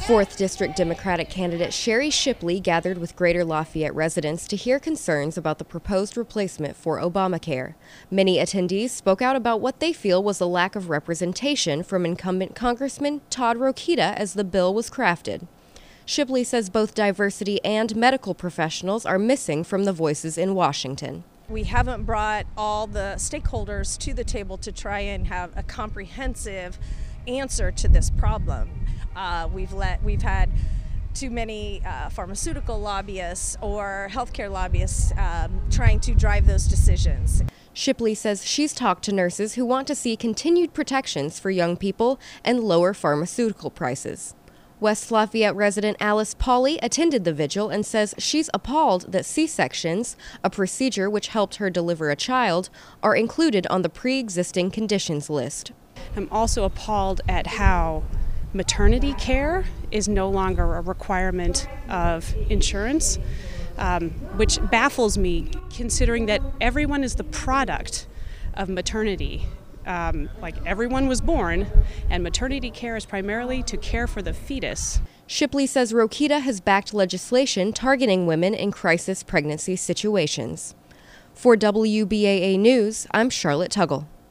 4th District Democratic candidate Sherry Shipley gathered with Greater Lafayette residents to hear concerns about the proposed replacement for Obamacare. Many attendees spoke out about what they feel was a lack of representation from incumbent Congressman Todd Rokita as the bill was crafted. Shipley says both diversity and medical professionals are missing from the voices in Washington. We haven't brought all the stakeholders to the table to try and have a comprehensive answer to this problem. We've had too many pharmaceutical lobbyists or healthcare lobbyists trying to drive those decisions. Shipley says she's talked to nurses who want to see continued protections for young people and lower pharmaceutical prices. West Lafayette resident Alice Pauley attended the vigil and says she's appalled that C-sections, a procedure which helped her deliver a child, are included on the pre-existing conditions list. I'm also appalled at how maternity care is no longer a requirement of insurance, which baffles me considering that everyone is the product of maternity. Like everyone was born, and maternity care is primarily to care for the fetus. Shipley says Rokita has backed legislation targeting women in crisis pregnancy situations. For WBAA News, I'm Charlotte Tuggle.